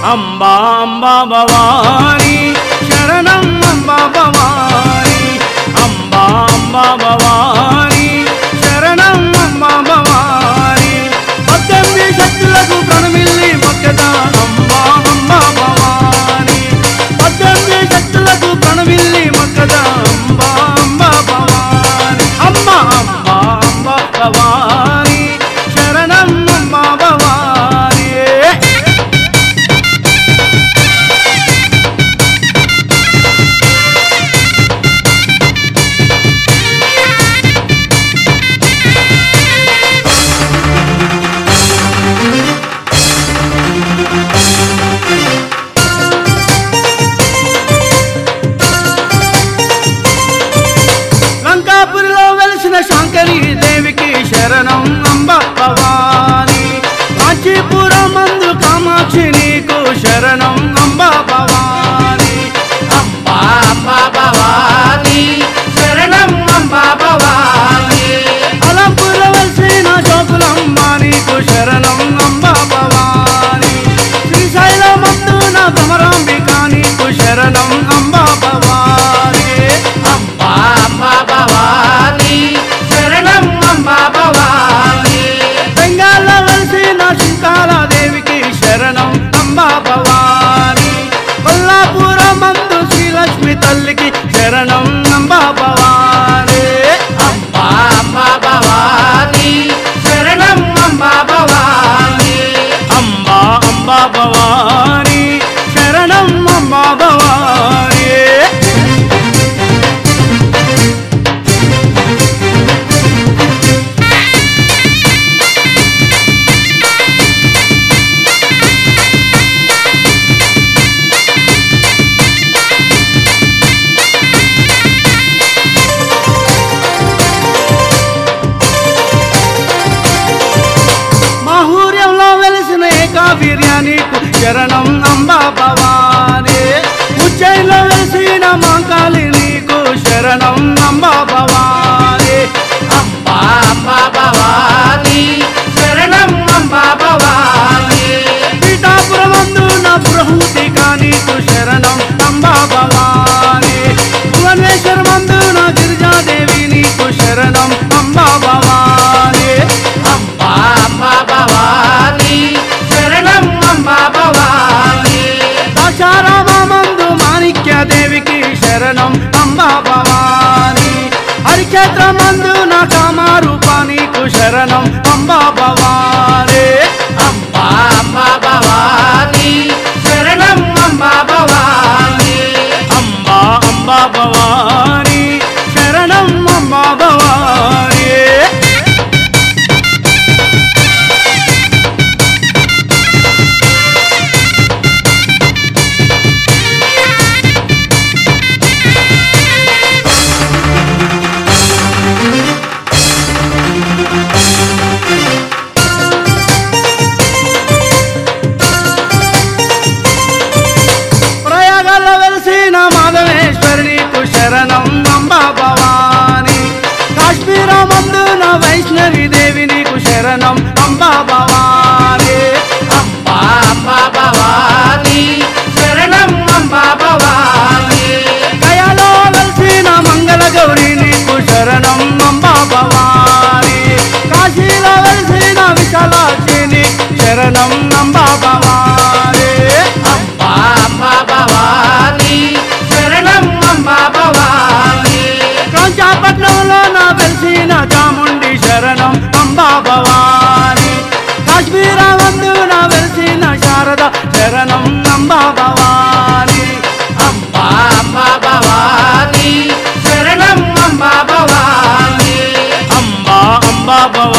అంబా అంబా భవాని శరణం అంబా భవాని అంబా అంబా భవాని శరణం అంబా భవాని 18 శక్తులకు ప్రణమిల్లి మొక్కదా అంబా అంబా భవాని 18 శక్తులకు ప్రణమిల్లి మొక్కదా అంబా అంబా భవాని అంబా అంబా అంబా భవాని శరణం అంబా భవాని లంకాపురిలో వెలిసిన శాంకరీ దేవికి శరణం అంబా భవాని కాంచీపురం మందు కామాక్షి నీకు శరణం అంబా భవాని అంబా అంబా భవాని శరణం అంబా భవాని అలంపురం వెలిసిన జోగులమ్మ నీకు శరణం అంబా భవాని శ్రీశైలం మందున భ్రమరాంబిక నీకు శరణం అంబా భవాని అంబా అంబా భవాని శరణం అంబా భవాని బెంగాల్లో వెలిసిన శంకారాదేవికి శరణం అంబా భవాని కొల్లాపురం మందు శ్రీలక్ష్మి తల్లికి శరణం అంబా భవాని అంబా అంబా భవాని శరణం అంబా భవాని అంబా అంబా భవాని శరణం అంబా భవాని మాహూర్యంలో వెలిసిన ఏకావీర్యానికి శరణం అంబా భవాని ఉజ్జయిలో వెలిసిన మాంకాళి నీకు శరణం అంబా భవాని అంబా అంబా భవాని శరణం అంబా భవాని పీఠాపురం మందున బృహతిక నీకు శరణం అంబా భవాని భువనేశ్వర మందున గిరిజాదేవి నీకు శరణం అంబా భవాని అంబా అంబా భవాని శరణం అంబా భవాని దాశారామ మందు మాణిక్యదేవికి శరణం అంబా భవాని హరిక్షేత్ర మందున కామారూప నీకు శరణం అంబా భవాని అంబా అంబా భవాని శరణం అంబా భవాని అంబా అంబా భవాని శరణం అంబా భవాని ప్రయాగంలో వెలిసిన మాధవేశ్వరి నీకు శరణం అంబా భవాని కాశ్మీర మందున వైష్ణవి దేవి నీకు శరణం అంబా భవాని అంబా అంబా భవాని శరణం అంబా భవాని గయాలో వెలిసిన మంగళ గౌరి నీకు శరణం అంబా భవాని కాశీలో వెలిసిన విశాలాక్షి నీకు శరణం అంబా భవాని అంబా అంబా భవాని శరణం అంబా భవాని కాంచాపట్నంలో నా వెలిసిన చాముండి శరణం అంబా భవాని కాశ్మీర మందున వెలిసిన శారద శరణం అంబా భవాని అంబా అంబా భవాని శరణం అంబా భవాని అంబా అంబా భవాని